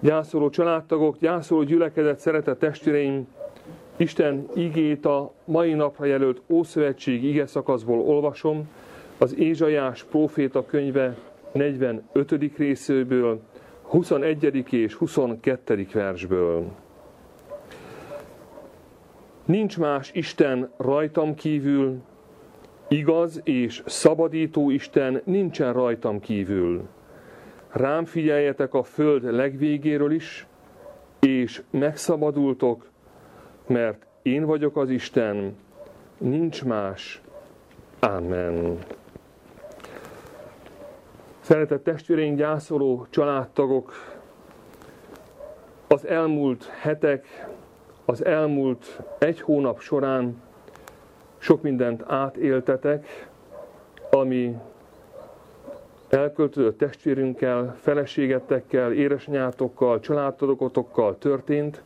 Gyászoló családtagok, gyászoló gyülekezet, szeretett testvéreim, Isten igét a mai napra jelölt Ószövetségi igeszakaszból olvasom, az Ézsaiás próféta könyve 45. részéből, 21. és 22. versből. Nincs más Isten rajtam kívül, igaz és szabadító Isten nincsen rajtam kívül. Rám figyeljetek a föld legvégéről is, és megszabadultok, mert én vagyok az Isten, nincs más. Amen. Szeretett testvéreink, gyászoló családtagok, az elmúlt hetek, az elmúlt egy hónap során sok mindent átéltetek, ami elköltözött testvérünkkel, feleségetekkel, édesanyátokkal, családtagotokkal történt.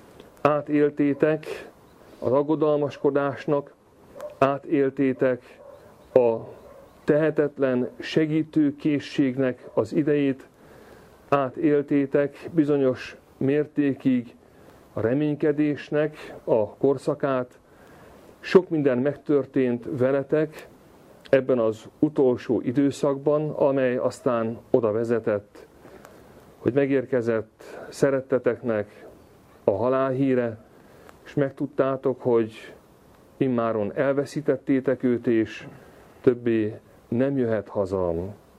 Átéltétek az aggodalmaskodásnak, átéltétek a tehetetlen segítőkészségnek az idejét, átéltétek bizonyos mértékig a reménykedésnek a korszakát. Sok minden megtörtént veletek ebben az utolsó időszakban, amely aztán oda vezetett, hogy megérkezett szeretteteknek a halálhíre, és megtudtátok, hogy immáron elveszítettétek őt, és többé nem jöhet haza.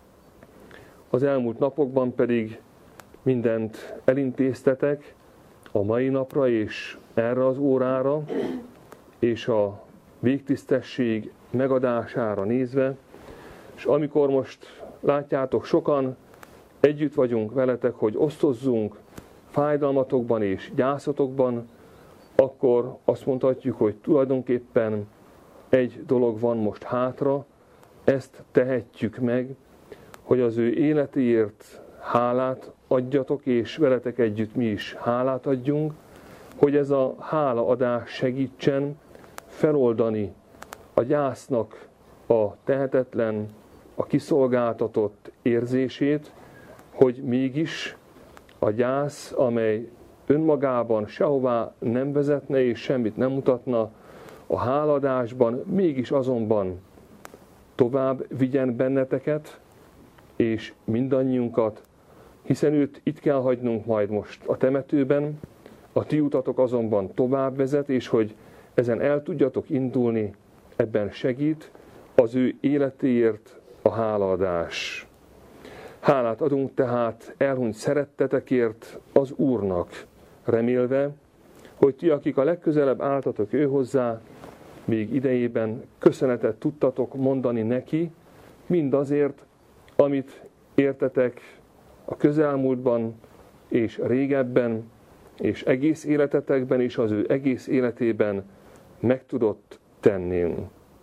Az elmúlt napokban pedig mindent elintéztetek a mai napra és erre az órára, és a végtisztesség megadására nézve, és amikor most látjátok, sokan együtt vagyunk veletek, hogy osztozzunk fájdalmatokban és gyászatokban, akkor azt mondhatjuk, hogy tulajdonképpen egy dolog van most hátra, ezt tehetjük meg, hogy az ő életéért hálát adjatok, és veletek együtt mi is hálát adjunk, hogy ez a hálaadás segítsen feloldani a gyásznak a tehetetlen, a kiszolgáltatott érzését, hogy mégis a gyász, amely önmagában sehová nem vezetne és semmit nem mutatna, a háladásban mégis azonban tovább vigyen benneteket, és mindannyiunkat, hiszen őt itt kell hagynunk majd most a temetőben, a ti utatok azonban tovább vezet, és hogy ezen el tudjatok indulni, ebben segít az ő életéért a hálaadás. Hálát adunk tehát elhunyt szerettetekért az Úrnak, remélve, hogy ti, akik a legközelebb álltatok ő hozzá, még idejében köszönetet tudtatok mondani neki, mindazért, amit értetek a közelmúltban és régebben, és egész életetekben és az ő egész életében meg tudott tenni.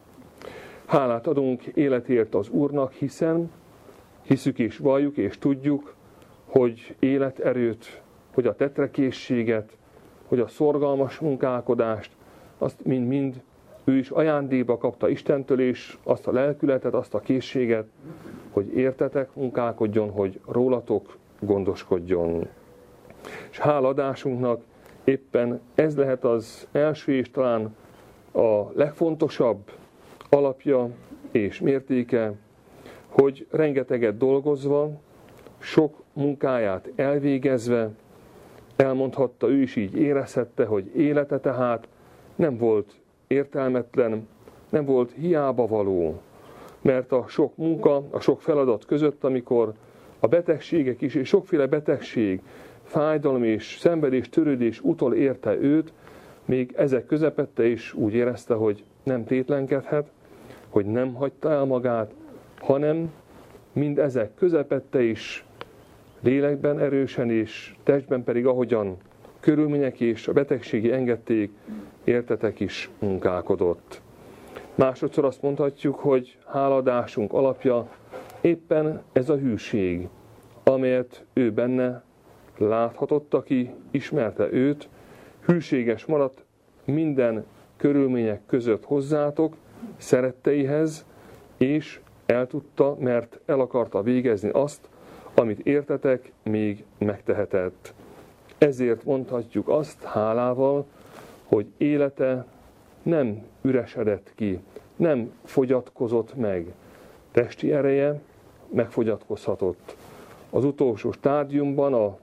Hálát adunk életért az Úrnak, hiszen hiszük és valljuk és tudjuk, hogy életerőt, hogy a tetrekészséget, hogy a szorgalmas munkálkodást, azt mind-mind ő is ajándékba kapta Istentől, és azt a lelkületet, azt a készséget, hogy értetek munkálkodjon, hogy rólatok gondoskodjon. És háladásunknak éppen ez lehet az első és talán a legfontosabb alapja és mértéke, hogy rengeteget dolgozva, sok munkáját elvégezve, elmondhatta, ő is így érezhette, hogy élete tehát nem volt értelmetlen, nem volt hiába való, mert a sok munka, a sok feladat között, amikor a betegségek is, és sokféle betegség, fájdalom és szenvedés, törődés utol érte őt, még ezek közepette is úgy érezte, hogy nem tétlenkedhet, hogy nem hagyta el magát, hanem mind ezek közepette is lélekben erősen és testben pedig ahogyan körülmények és a betegségi engedték, értetek is munkálkodott. Másodszor azt mondhatjuk, hogy háladásunk alapja éppen ez a hűség, amelyet ő benne láthatott, aki ismerte őt, hűséges maradt minden körülmények között hozzátok, szeretteihez, és el tudta, mert el akarta végezni azt, amit értetek, még megtehetett. Ezért mondhatjuk azt hálával, hogy élete nem üresedett ki, nem fogyatkozott meg. Testi ereje megfogyatkozhatott. Az utolsó stádiumban, a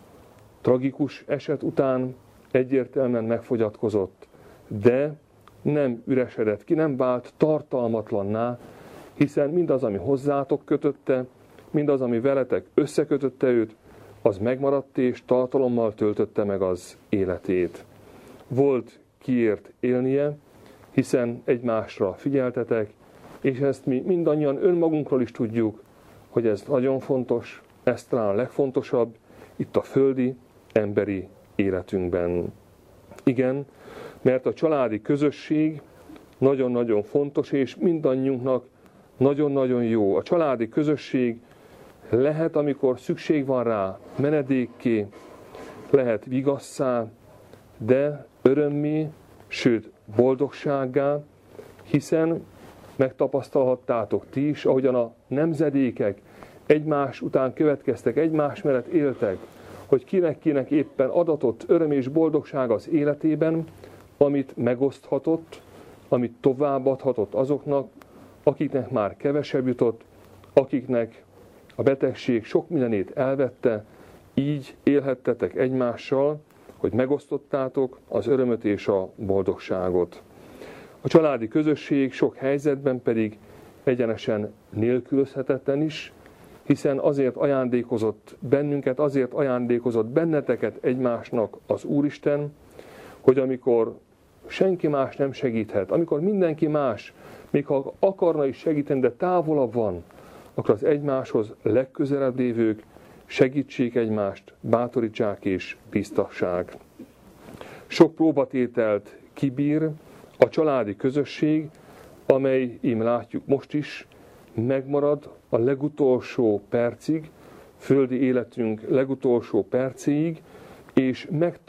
tragikus eset után egyértelműen megfogyatkozott, de nem üresedett ki, nem vált tartalmatlanná, hiszen mindaz, ami hozzátok kötötte, mindaz, ami veletek összekötötte őt, az megmaradt és tartalommal töltötte meg az életét. Volt kiért élnie, hiszen egymásra figyeltetek, és ezt mi mindannyian önmagunkról is tudjuk, hogy ez nagyon fontos, ez talán a legfontosabb itt a földi, emberi életünkben. Igen, mert a családi közösség nagyon-nagyon fontos, és mindannyiunknak nagyon-nagyon jó. A családi közösség lehet, amikor szükség van rá, menedékké, lehet vigasszá, de örömmé, sőt boldogsággá, hiszen megtapasztalhattátok ti is, ahogyan a nemzedékek egymás után következtek, egymás mellett éltek, hogy kinek éppen adatott öröm és boldogság az életében, amit megoszthatott, amit továbbadhatott azoknak, akiknek már kevesebb jutott, akiknek a betegség sok mindenét elvette, így élhettetek egymással, hogy megosztottátok az örömöt és a boldogságot. A családi közösség sok helyzetben pedig egyenesen nélkülözhetetlen is, hiszen azért ajándékozott bennünket, azért ajándékozott benneteket egymásnak az Úristen, hogy amikor senki más nem segíthet, amikor mindenki más, még ha akarna is segíteni, de távolabb van, akkor az egymáshoz legközelebb lévők segítsék egymást, bátorítsák és bíztassák. Sok próbatételt kibír a családi közösség, amely, ím látjuk most is, megmarad a legutolsó percig, földi életünk legutolsó percéig, és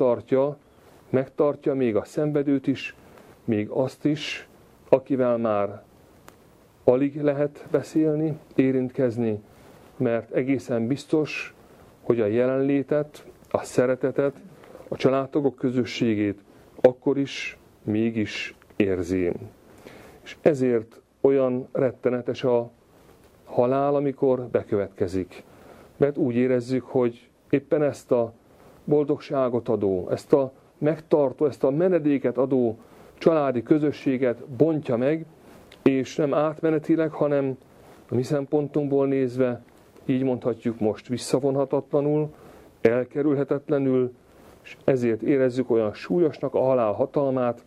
megtartja még a szenvedőt is, még azt is, akivel már alig lehet beszélni, érintkezni, mert egészen biztos, hogy a jelenlétet, a szeretetet, a családtagok közösségét akkor is, mégis érzi. És ezért olyan rettenetes a halál, amikor bekövetkezik. Mert úgy érezzük, hogy éppen ezt a boldogságot adó, ezt a megtartó, ezt a menedéket adó családi közösséget bontja meg, és nem átmenetileg, hanem a mi szempontunkból nézve, így mondhatjuk most visszavonhatatlanul, elkerülhetetlenül, és ezért érezzük olyan súlyosnak a halál hatalmát,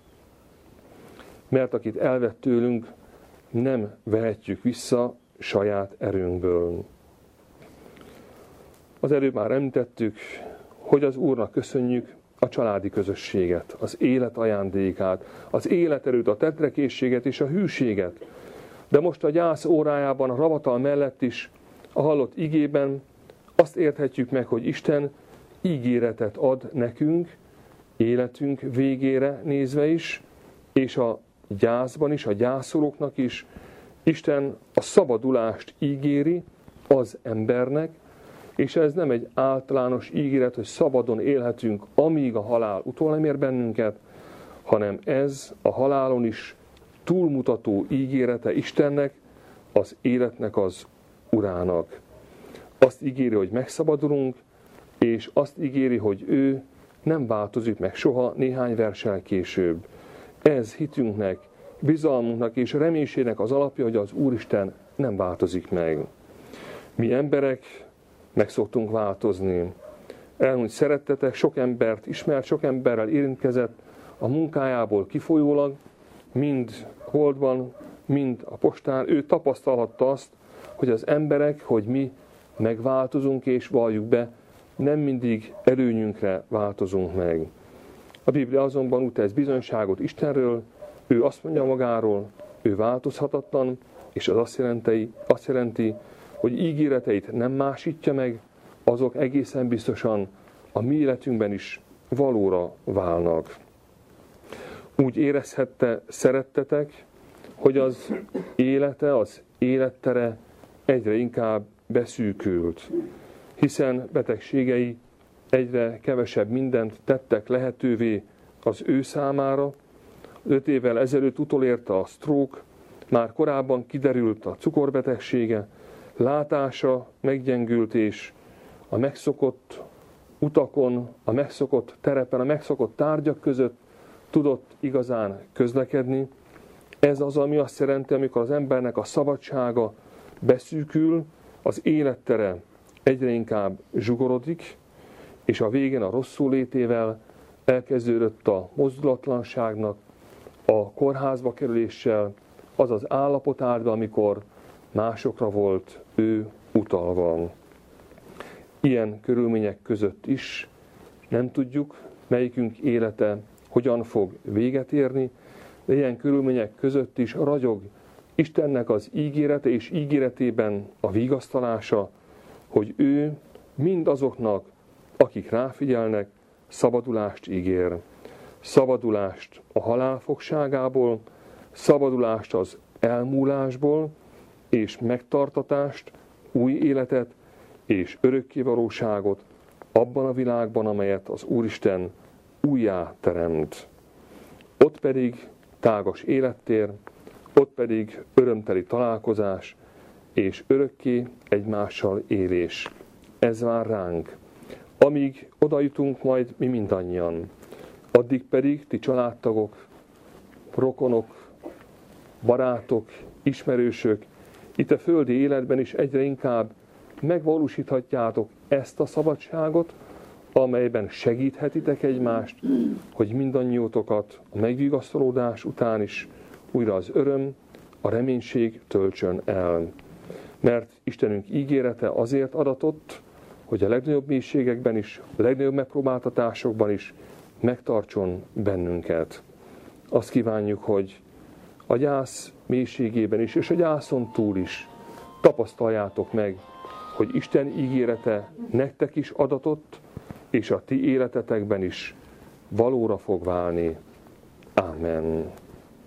mert akit elvett tőlünk, nem vehetjük vissza saját erőnkből. Az előbb már említettük, hogy az Úrnak köszönjük a családi közösséget, az élet ajándékát, az életerőt, a tetrekészséget és a hűséget. De most a gyász órájában, a ravatal mellett is, a hallott igében azt érthetjük meg, hogy Isten ígéretet ad nekünk, életünk végére nézve is, és a gyászban is, a gyászolóknak is. Isten a szabadulást ígéri az embernek, és ez nem egy általános ígéret, hogy szabadon élhetünk, amíg a halál utol nem ér bennünket, hanem ez a halálon is túlmutató ígérete Istennek, az életnek az Urának. Azt ígéri, hogy megszabadulunk, és azt ígéri, hogy ő nem változik meg soha néhány verssel később. Ez hitünknek, bizalmunknak és reménységnek az alapja, hogy az Úristen nem változik meg. Mi emberek meg szoktunk változni. Elmúlt szerettetek, sok embert ismert, sok emberrel érintkezett a munkájából kifolyólag, mind holdban, mind a postán. Ő tapasztalhatta azt, hogy az emberek, hogy mi megváltozunk és valljuk be, nem mindig előnyünkre változunk meg. A Biblia azonban úgy tesz bizonyságot Istenről, ő azt mondja magáról, ő változhatatlan, és az azt jelenti, hogy ígéreteit nem másítja meg, azok egészen biztosan a mi életünkben is valóra válnak. Úgy érezhette szerettetek, hogy az élete, az élettere egyre inkább beszűkült. hiszen betegségei egyre kevesebb mindent tettek lehetővé az ő számára. 5 évvel ezelőtt utolérte a stroke, már korábban kiderült a cukorbetegsége, látása meggyengült, és a megszokott utakon, a megszokott terepen, a megszokott tárgyak között tudott igazán közlekedni. Ez az, ami azt jelenti, amikor az embernek a szabadsága beszűkül, az élettere egyre inkább zsugorodik, és a végén a rosszul létével elkezdődött a mozdulatlanságnak, a kórházba kerüléssel, az az állapot állt be, amikor másokra volt ő utalva. Ilyen körülmények között is nem tudjuk, melyikünk élete hogyan fog véget érni, de ilyen körülmények között is ragyog Istennek az ígérete és ígéretében a vigasztalása, hogy ő mindazoknak, akik ráfigyelnek, szabadulást ígér. Szabadulást a halál fogságából, szabadulást az elmúlásból, és megtartatást, új életet és örökkévalóságot abban a világban, amelyet az Úristen újjá teremt. Ott pedig tágas élettér, ott pedig örömteli találkozás és örökké egymással élés. Ez vár ránk. Amíg oda jutunk majd mi mindannyian, addig pedig ti családtagok, rokonok, barátok, ismerősök, itt a földi életben is egyre inkább megvalósíthatjátok ezt a szabadságot, amelyben segíthetitek egymást, hogy mindannyiótokat a megvigasztalódás után is újra az öröm, a reménység töltsön el. Mert Istenünk ígérete azért adatott, hogy a legnagyobb mélységekben is, a legnagyobb megpróbáltatásokban is megtartson bennünket. Azt kívánjuk, hogy a gyász mélységében is, és a gyászon túl is tapasztaljátok meg, hogy Isten ígérete nektek is adatott, és a ti életetekben is valóra fog válni. Amen.